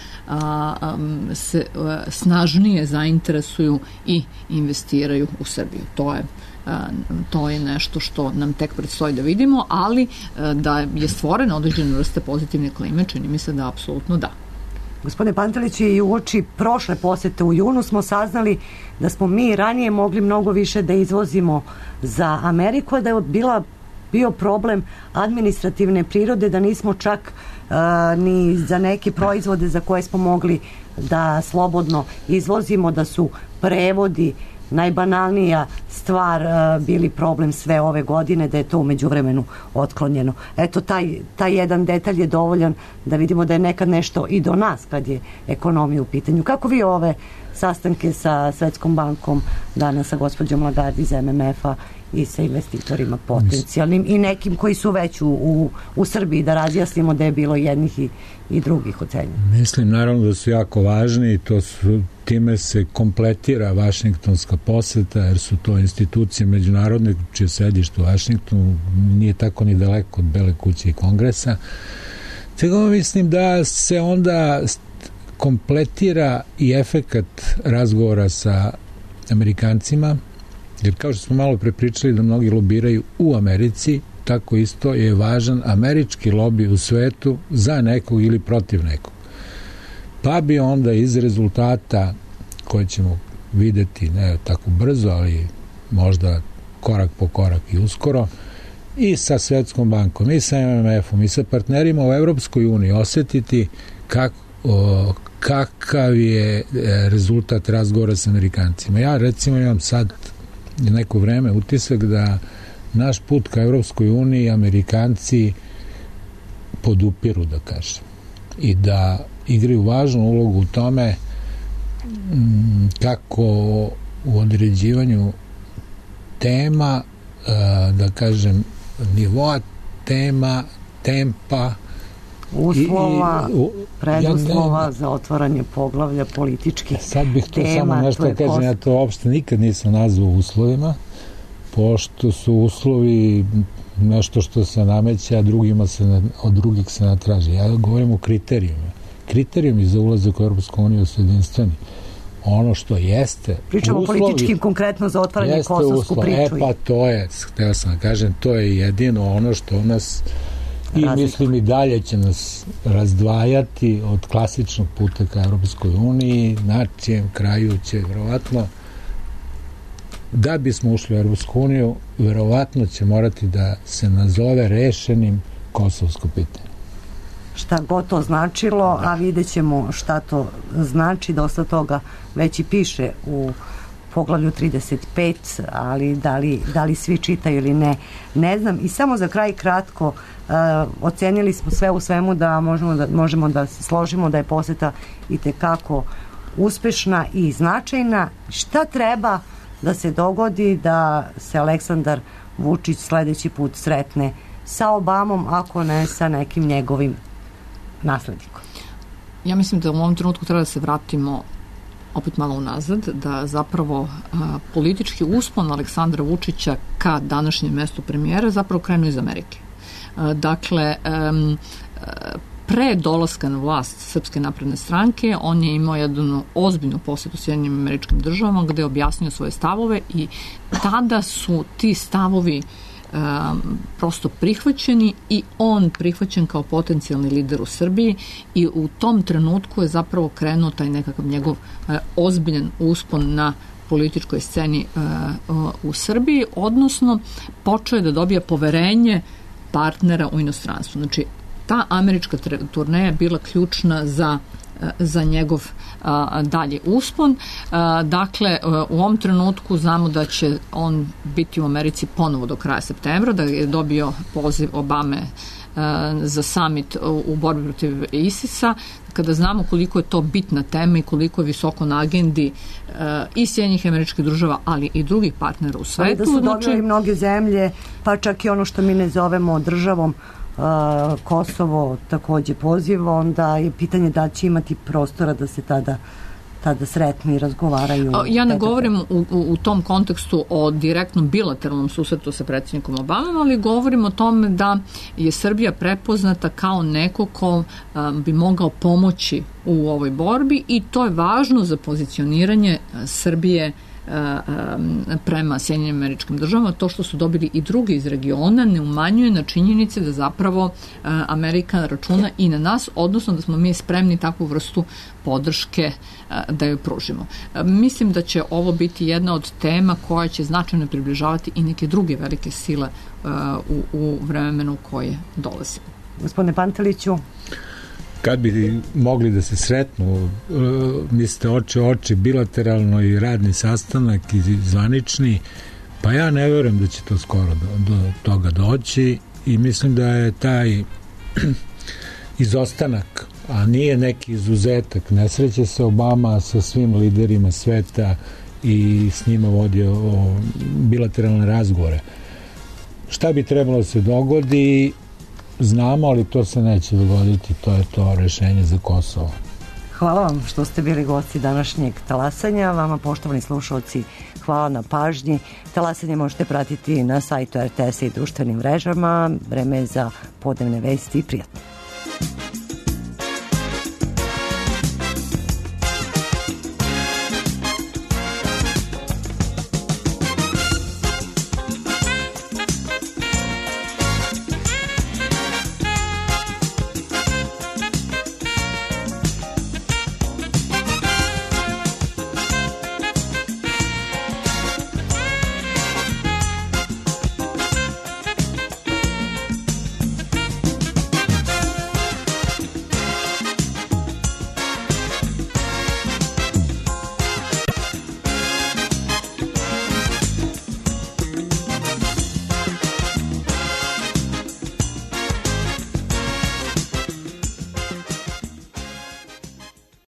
se snažnije zainteresuju i investiraju u Srbiju. To je to je nešto što nam tek predstoji da vidimo, ali da je stvorena određena vrsta pozitivne klime, čini mi se da apsolutno da. Gospodine Pantelić, i uoči prošle posete u junu smo saznali da smo mi ranije mogli mnogo više da izvozimo za Ameriku, da je bila bio problem administrativne prirode, da nismo čak uh, ni za neke proizvode za koje smo mogli da slobodno izvozimo, da su prevodi najbanalnija stvar uh, bili problem sve ove godine, da je to umeđu vremenu otklonjeno. Eto, taj, taj jedan detalj je dovoljan da vidimo da je nekad nešto i do nas kad je ekonomija u pitanju. Kako vi ove sastanke sa Svetskom bankom danas, sa gospođom Lagarde iz M M F-a i sa investitorima potencijalnim i nekim koji su već u, u, u Srbiji, da razjasnimo da je bilo jednih i, i drugih ocenja? Mislim, naravno da su jako važni i to su, time se kompletira vašingtonska poseta, jer su to institucije međunarodne čije sedište u Vašingtonu nije tako ni daleko od Bele kuće i Kongresa. Tego mislim da se onda kompletira i efekat razgovora sa Amerikancima, jer kao što smo malo prepričali da mnogi lobiraju u Americi, tako isto je važan američki lobi u svetu za nekog ili protiv nekog. Pa bi onda iz rezultata koje ćemo videti ne tako brzo, ali možda korak po korak i uskoro, i sa Svetskom bankom, i sa M M F-om, i sa partnerima u Evropskoj uniji osetiti kako o, kakav je rezultat razgovora sa Amerikancima. Ja recimo imam sad neko vreme utisak da naš put ka Evropskoj uniji Amerikanci podupiru, da kažem, i da igraju važnu ulogu u tome kako u određivanju tema, da kažem, nivoa tema, tempa, uslova, i, i, u, preduslova ja za otvaranje poglavlja političkih tema. Sad bih to tema, samo nešto da kažem, post... ja to uopšte nikad nisam nazvao uslovima, pošto su uslovi nešto što se nameće, a drugima se ne, od drugih se ne traži. Ja govorim o kriterijuma. Kriterijumi za ulazak u Europsku uniju su jedinstveni. Ono što jeste pričamo uslovi, političkim konkretno za otvaranje kosovsku priču. E pa to je, htio sam da kažem, to je jedino ono što nas i razlika. Mislim i dalje će nas razdvajati od klasičnog puta ka Europskoj uniji, na čijem kraju će verovatno, da bismo ušli u Europsku uniju, verovatno će morati da se nazove rešenim kosovsko pitanje. Šta god to značilo, a vidjet ćemo šta to znači, dosta toga već i piše u poglavlju trideset pet, ali da li, da li svi čitaju ili ne, ne znam. I samo za kraj kratko, uh, ocenili smo sve u svemu da možemo da, možemo da se složimo da je poseta i tekako uspešna i značajna. Šta treba da se dogodi da se Aleksandar Vučić sledeći put sretne sa Obamom, ako ne sa nekim njegovim naslednikom? Ja mislim da u ovom trenutku treba da se vratimo opet malo unazad, da zapravo a, politički uspon Aleksandra Vučića ka današnjem mestu premijera zapravo krenu iz Amerike. A, dakle, um, pre dolaska na vlast Srpske napredne stranke, on je imao jednu ozbiljnu posjetu Sjedinjenim Američkim Državama gde je objasnio svoje stavove i tada su ti stavovi Um, prosto prihvaćeni i on prihvaćen kao potencijalni lider u Srbiji i u tom trenutku je zapravo krenuo taj nekakav njegov uh, ozbiljan uspon na političkoj sceni uh, uh, u Srbiji, odnosno počeo je da dobija poverenje partnera u inostranstvu. Znači, ta američka turneja je bila ključna za za njegov a, dalje uspon. A, dakle, a, u ovom trenutku znamo da će on biti u Americi ponovo do kraja septembra, da je dobio poziv Obame a, za summit u, u borbi protiv ISIS-a, kada znamo koliko je to bitna tema i koliko je visoko na agendi a, i Sjedinjenih Američkih Država, ali i drugih partnera u svetu. Ali da su dobili znači... mnoge zemlje, pa čak i ono što mi ne zovemo državom, Uh, Kosovo takođe poziva, onda je pitanje da će imati prostora da se tada tada sretnu i razgovaraju. Ja ne govorim u, u, u tom kontekstu o direktnom bilateralnom susretu sa predsjednikom Obamom, ali govorim o tome da je Srbija prepoznata kao neko ko um, bi mogao pomoći u ovoj borbi i to je važno za pozicioniranje Srbije prema Sjedinjenim Američkim Državama. To što su dobili i drugi iz regiona ne umanjuje na činjenici da zapravo Amerika računa i na nas, odnosno da smo mi spremni takvu vrstu podrške da joj pružimo. Mislim da će ovo biti jedna od tema koja će značajno približavati i neke druge velike sile u, u vremenu koje dolazi. Gospodine Panteliću, kad bi mogli da se sretnu, mislite oči oči, bilateralno i radni sastanak i zvanični, pa ja ne verujem da će to skoro do, do toga doći i mislim da je taj izostanak, a nije neki izuzetak, ne sreće se Obama sa svim liderima sveta i s njima vodio o, bilateralne razgovore. Šta bi trebalo da se dogodi? Znamo, ali to se neće dogoditi, to je to rešenje za Kosovo. Hvala vam što ste bili gosti današnjeg talasanja. Vama, poštovani slušalci, hvala na pažnji. Talasanje možete pratiti na sajtu R T S-a i društvenim mrežama. Vreme je za podnevne vesti i prijatno.